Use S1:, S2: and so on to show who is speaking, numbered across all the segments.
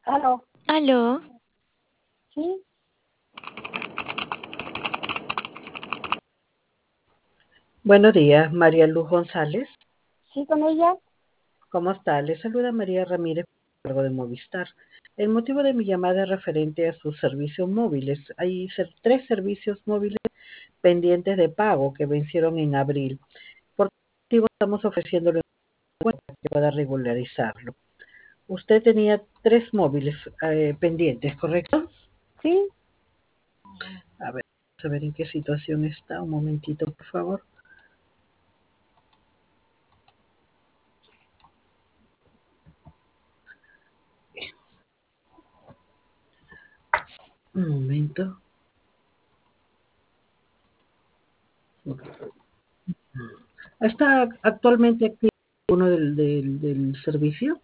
S1: Aló,
S2: Aló,
S1: sí,
S3: Buenos días, María Luz González.
S1: sí con ella.
S3: ¿Cómo está? Le saluda María Ramírez, cargo de Movistar. El motivo de mi llamada es referente a sus servicios móviles. Hay tres servicios móviles pendientes de pago que vencieron en abril. Por qué motivo estamos ofreciéndole una cuenta que pueda regularizarlo. Usted tenía tres móviles pendientes, ¿correcto?
S1: Sí,
S3: A ver, vamos a ver en qué situación está. Un momentito, por favor. Un momento. ¿Está actualmente activo uno del servicio?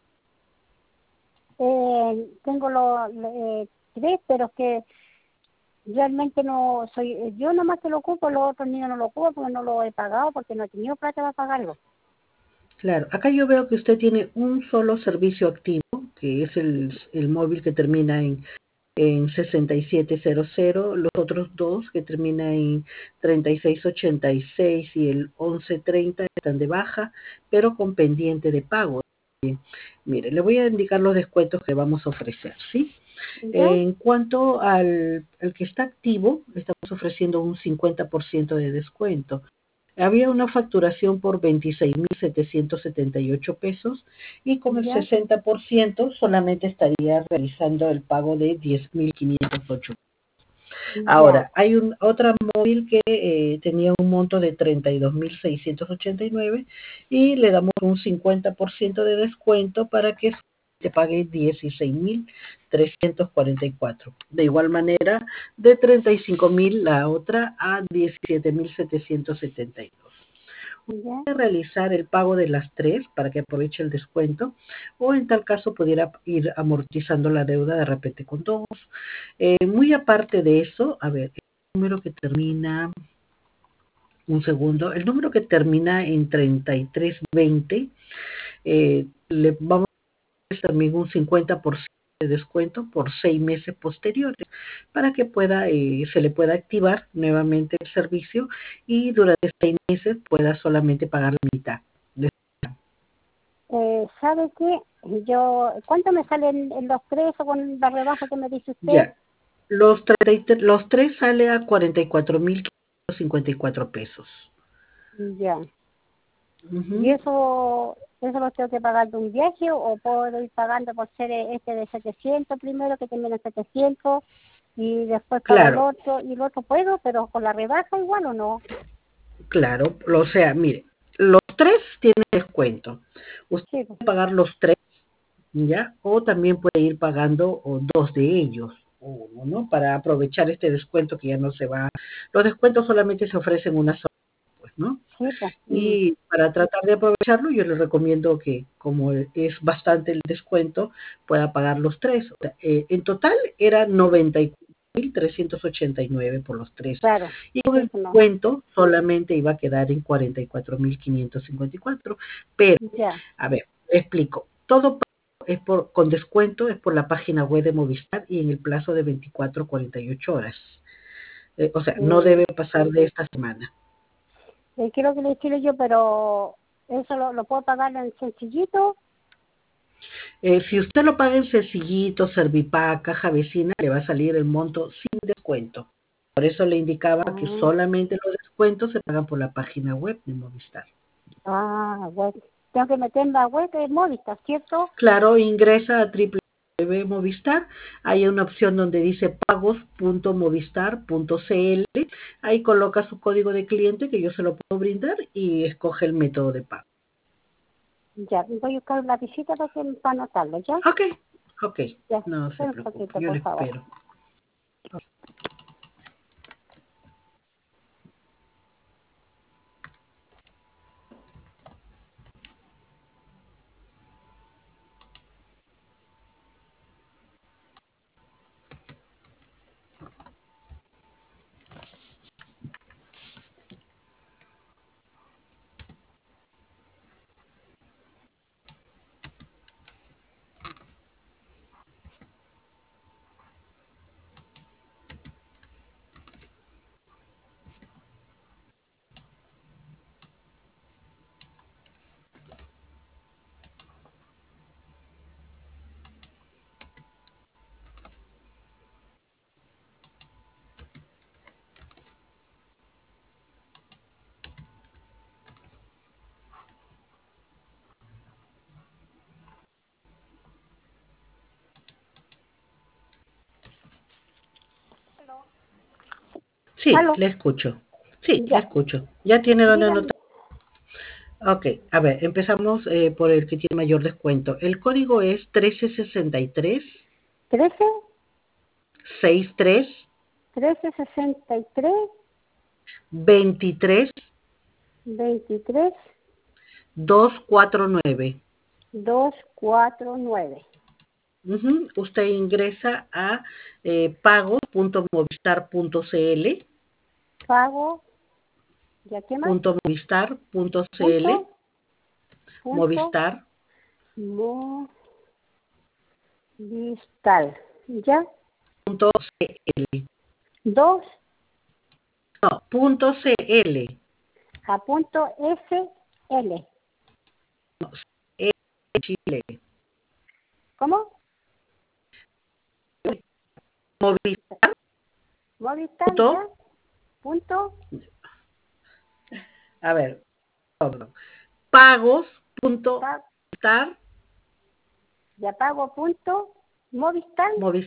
S1: tengo los tres, pero es que realmente no soy, yo nomás que lo ocupo, los otros niños no lo ocupo porque no lo he pagado, porque no he tenido plata para pagarlo.
S3: Claro, acá yo veo que usted tiene un solo servicio activo, que es el móvil que termina en 6700, los otros dos que termina en 3686 y el 1130 están de baja, pero con pendiente de pago. Mire, le voy a indicar los descuentos que vamos a ofrecer, ¿sí?
S1: ¿Ya?
S3: En cuanto al que está activo, estamos ofreciendo un 50% de descuento. Había una facturación por 26.778 pesos y con el
S1: ¿Ya?
S3: 60% solamente estaría realizando el pago de 10.508.
S1: Ya.
S3: Ahora, hay otra móvil que tenía un monto de 32.689 y le damos un 50% de descuento para que se pague 16.344. De igual manera, de 35.000 la otra a 17.772.
S1: ¿Ya?
S3: Realizar el pago de las tres para que aproveche el descuento, o en tal caso pudiera ir amortizando la deuda de repente con dos. Muy aparte de eso, a ver, el número que termina, un segundo, el número que termina en 3320, le vamos a hacer también un 50% de descuento por 6 meses posteriores para que se le pueda activar nuevamente el servicio y durante 6 meses pueda solamente pagar la mitad.
S1: ¿Sabe qué? ¿Cuánto me salen en los tres o con la rebaja que me dice usted?
S3: Ya, los tres sale a 44.554 pesos.
S1: Ya. ¿Y
S3: Ujú.
S1: eso lo tengo que pagar de un viaje o puedo ir pagando por ser este de 700 primero, que termina en 700, y después pago el
S3: Claro,
S1: otro, y el otro puedo, pero con la rebaja igual o no?
S3: claro. O sea, mire, los tres tienen descuento. Usted
S1: Sí, pues.
S3: puede pagar los tres, ¿ya? O también puede ir pagando dos de ellos, o uno, ¿no? Para aprovechar este descuento que ya no se va. Los descuentos solamente se ofrecen una sola, pues, ¿no?
S1: Sí, pues.
S3: Y para tratar de aprovecharlo, yo le recomiendo que, como es bastante el descuento, pueda pagar los tres. O sea, en total era 94.389 por los tres.
S1: Claro,
S3: Y con
S1: sí,
S3: el
S1: pues no.
S3: descuento solamente iba a quedar en 44.554. Pero,
S1: Ya.
S3: a ver, le explico. Todo con descuento, es por la página web de Movistar y en el plazo de 24 a 48 horas. O sea, no
S1: Eh,
S3: debe pasar de esta semana.
S1: quiero que le quiero yo, pero eso lo puedo pagar en sencillito.
S3: Si usted lo paga en Sencillito, Servipack, Caja Vecina, le va a salir el monto sin descuento. Por eso le indicaba que
S1: Ah,
S3: solamente los descuentos se pagan por la página web de Movistar.
S1: bueno. Tengo que meter en la web de Movistar, ¿cierto?
S3: Claro, ingresa a Movistar, hay una opción donde dice pagos.movistar.cl, ahí coloca su código de cliente que yo se lo puedo brindar y escoge el método de pago.
S1: Ya, voy a buscar una visita para anotarlo, ¿ya?
S3: Ok, ok,
S1: Ya,
S3: no se
S1: espera un
S3: preocupe,
S1: poquito,
S3: yo le
S1: por favor.
S3: espero. Sí,
S1: ¿Aló?
S3: le escucho. Sí, le
S1: Ya.
S3: escucho. ¿Ya tiene dónde
S1: Dígame.
S3: anotar? Ok, a ver, empezamos por el que tiene mayor descuento. El código es 1363
S1: 13,
S3: 63
S1: 1363,
S3: 23
S1: 23,
S3: 249.
S1: 249.
S3: Usted ingresa a pagos.movistar.cl,
S1: Pago, ¿ya qué más?
S3: .movistar.cl,
S1: Punto, punto,
S3: Movistar,
S1: Movistar. ¿Ya?
S3: .cl,
S1: Dos,
S3: no, .cl,
S1: a punto SL.
S3: Chile,
S1: ¿Cómo?
S3: Movistar,
S1: Movistar, ¿ya?
S3: punto,
S1: Punto,
S3: a ver,
S1: pa-
S3: pagos.movistar,
S1: ya pago punto, Movistar,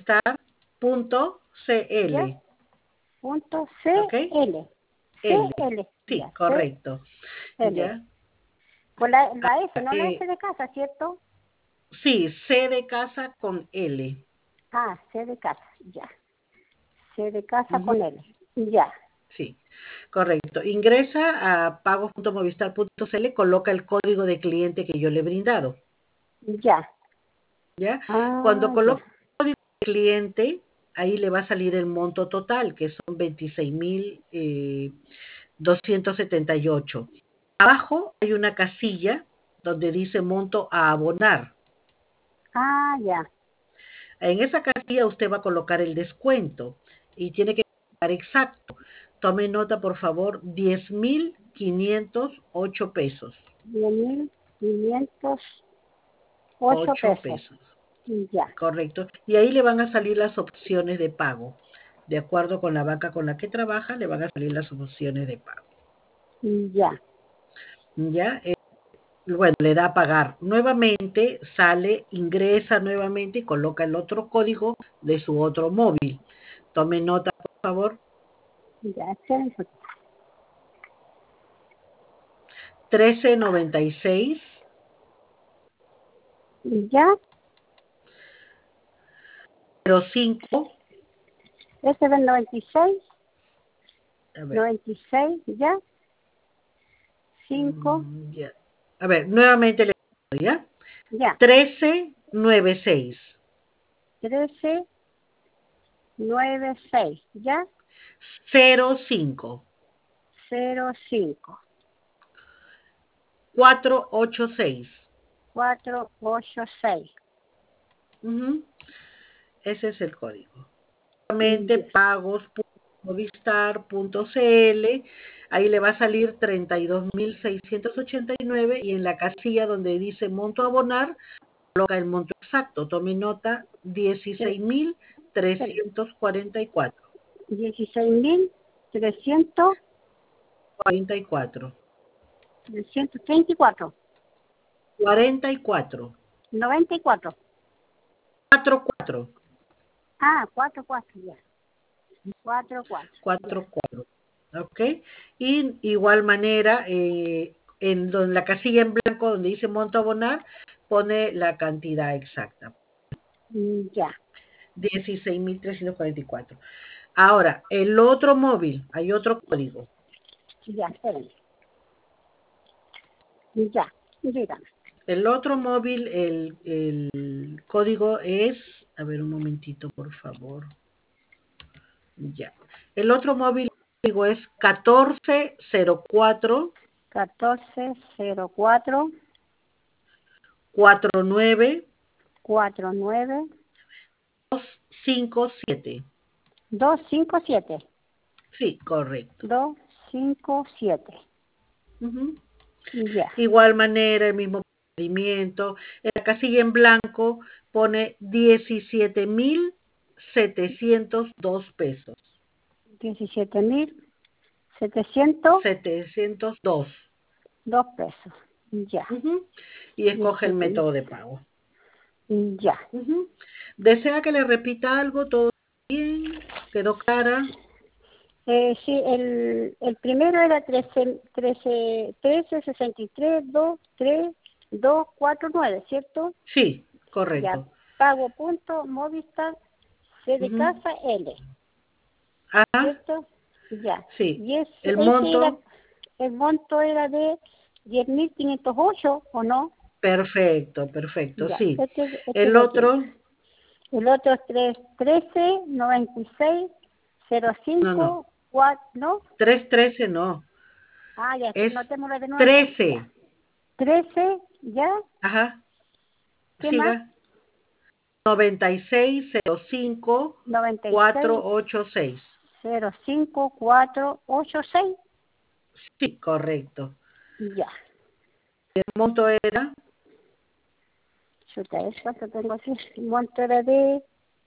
S1: ¿ya?
S3: movistar.cl,
S1: Punto
S3: ¿ok?
S1: CL.
S3: L,
S1: CL,
S3: sí,
S1: ya,
S3: correcto,
S1: CL.
S3: ¿ya?
S1: Con la S, no la S
S3: Eh,
S1: de casa, ¿cierto?
S3: sí, C de casa con L.
S1: Ah, C de casa, ya. C de casa
S3: Ujú,
S1: con L. Ya,
S3: sí, correcto. Ingresa a pagos.movistar.cl, coloca el código de cliente que yo le he brindado,
S1: ya.
S3: ¿ya? Cuando
S1: Ah, ya.
S3: coloca el cliente, ahí le va a salir el monto total, que son 26.278. Abajo hay una casilla donde dice monto a abonar.
S1: Ah, ya.
S3: En esa casilla usted va a colocar el descuento y tiene que colocar exacto. Tome nota, por favor, 10.508 pesos.
S1: 10.508
S3: 8
S1: pesos.
S3: pesos,
S1: Ya,
S3: correcto. Y ahí le van a salir las opciones de pago. De acuerdo con la banca con la que trabaja, le van a salir las opciones de pago.
S1: ya.
S3: ¿Ya? Bueno, le da a pagar. Nuevamente sale, ingresa nuevamente y coloca el otro código de su otro móvil. Tome nota, por favor.
S1: Ya, excelente.
S3: 1396
S1: Ya,
S3: 05.
S1: ese del 96,
S3: A ver,
S1: 96, ya. 5,
S3: ya. A ver, nuevamente le doy, ¿ya?
S1: ya.
S3: 1396
S1: 1396, ya.
S3: 05
S1: 05,
S3: 486.
S1: 486.
S3: Ujú, ese es el código. Nuevamente
S1: Ya.
S3: pagos.movistar.cl, ahí le va a salir 32.689 y en la casilla donde dice monto a abonar, coloca el monto exacto. Tome nota,
S1: Tre- tre-
S3: 16.344.
S1: 16.300,
S3: 44.
S1: 334,
S3: 44.
S1: 94.
S3: 44.
S1: Ah, 44, ya. 44, ya.
S3: 44. ¿Ok? Y igual manera, en la casilla en blanco donde dice monto a abonar, pone la cantidad exacta.
S1: Ya,
S3: 16.344. Ahora, el otro móvil, hay otro código.
S1: ya, espérenme. Ya, dígame.
S3: El otro móvil, el código es, a ver un momentito, por favor. Ya. El otro móvil el código es 1404
S1: 1404
S3: 49
S1: 49
S3: 257.
S1: 257
S3: Sí, correcto.
S1: 257.
S3: Ujú.
S1: Ya,
S3: Igual manera, el mismo procedimiento. En la casilla en blanco pone 17.702 pesos.
S1: 17.702
S3: 702.
S1: pesos. Ya,
S3: Ujú. Y escoge el
S1: 17.000.
S3: método de pago.
S1: Ya.
S3: Ujú. ¿Desea que le repita algo? ¿Todo bien? ¿Quedó clara?
S1: Sí, el primero era 1363-23249, ¿cierto?
S3: Sí,
S1: Ya,
S3: correcto.
S1: pago punto Movistar C de
S3: Ujú.
S1: casa L,
S3: Ah,
S1: ¿cierto? Ya.
S3: sí.
S1: Y
S3: El
S1: ese era,
S3: monto,
S1: el monto era de 10.508, ¿o no?
S3: perfecto, perfecto,
S1: Ya,
S3: sí.
S1: este
S3: El
S1: lo tiene.
S3: otro,
S1: El otro es 313
S3: no.
S1: 96 04, ¿no?
S3: 313 no.
S1: Ah, ya,
S3: Es
S1: notémoslo de nuevo entonces, ya.
S3: 13.
S1: 13, ¿ya?
S3: Ajá.
S1: ¿Qué más?
S3: Siga. 9605
S1: 96
S3: 486.
S1: 05 486,
S3: Sí, correcto.
S1: ya.
S3: El monto era,
S1: Chuta, ¿es cuánto tengo aquí? El monto era de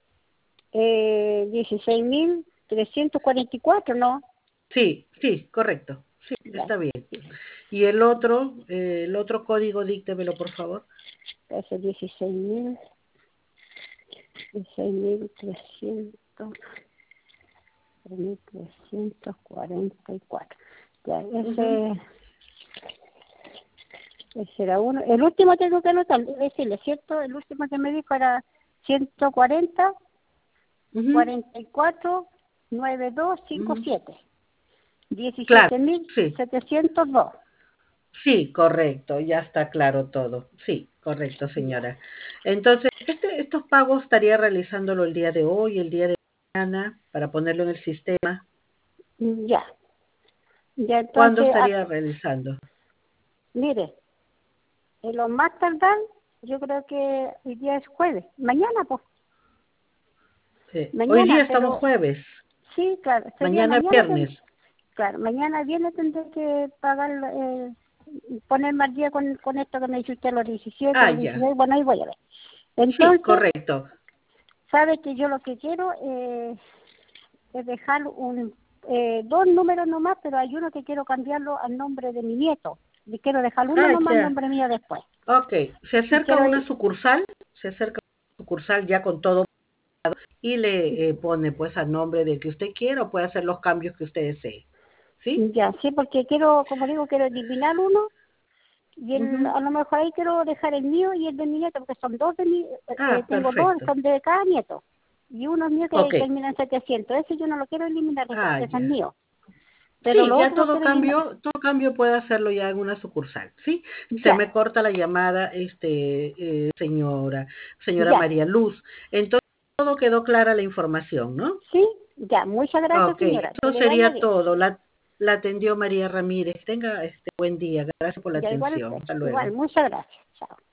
S1: 16.344, ¿no?
S3: sí, sí, correcto. Sí,
S1: Ya,
S3: está bien. Y el otro código, díctemelo, por favor.
S1: ese 16.300. 3.344. Ya,
S3: Ujú.
S1: ese era uno. El último tengo que anotar, decirle, ¿cierto? El último que me dijo era 140
S3: Ujú,
S1: 44
S3: ujú.
S1: 9257.
S3: Claro,
S1: diecisiete mil
S3: sí,
S1: setecientos dos
S3: sí, correcto, ya está claro todo. Sí, correcto,
S1: Ya,
S3: señora. Entonces, estos pagos estaría realizándolo el día de hoy, el día de mañana, para ponerlo en el sistema.
S1: ya, ya
S3: ¿Cuándo
S1: entonces,
S3: estaría realizando?
S1: mire, en lo más tardar, yo creo que el día es jueves. Mañana, pues,
S3: Hoy día
S1: mañana,
S3: estamos
S1: pero
S3: jueves,
S1: sí, claro, sería
S3: mañana
S1: mañana.
S3: viernes.
S1: Claro, mañana viene tendré que pagar, ponerme al día con esto que me dice usted, los 17
S3: Ah,
S1: los
S3: ya.
S1: 16, bueno, ahí voy a ver.
S3: Sí,
S1: Entonces,
S3: correcto.
S1: sabe que yo lo que quiero es dejar dos números nomás, pero hay uno que quiero cambiarlo al nombre de mi nieto. Y quiero dejar uno
S3: Ah,
S1: nomás al
S3: ya.
S1: nombre mío después.
S3: Ok. Se
S1: Y
S3: acerca a
S1: quiero
S3: una
S1: ir,
S3: sucursal, se acerca a una sucursal ya con todo y le pone pues a nombre de que usted quiera o puede hacer los cambios que usted desee. ¿Sí?
S1: ya, sí, porque quiero, como digo, quiero eliminar uno. Y
S3: Ujú.
S1: a lo mejor ahí quiero dejar el mío y el de mi nieto, porque son dos de mi,
S3: Ah,
S1: tengo dos,
S3: perfecto.
S1: son de cada nieto. Y uno es mío que
S3: Ok.
S1: termina en 700. Ese yo no lo quiero eliminar,
S3: Ah,
S1: ese es
S3: ya.
S1: mío. Pero
S3: Sí,
S1: lo
S3: ya
S1: otro lo quiero eliminar.
S3: todo cambio puede hacerlo ya en una sucursal, ¿sí? Se
S1: Ya,
S3: me corta la llamada, señora
S1: ya.
S3: María Luz. Entonces, todo quedó clara la información, ¿no?
S1: ¿Sí? Ya, muchas gracias,
S3: Ok,
S1: señora. Que
S3: eso
S1: le vaya
S3: sería
S1: bien.
S3: todo. La atendió María Ramírez. Tenga buen día. Gracias por la
S1: Ya, igual
S3: atención.
S1: usted.
S3: Hasta
S1: Igual,
S3: luego.
S1: muchas gracias. Chao.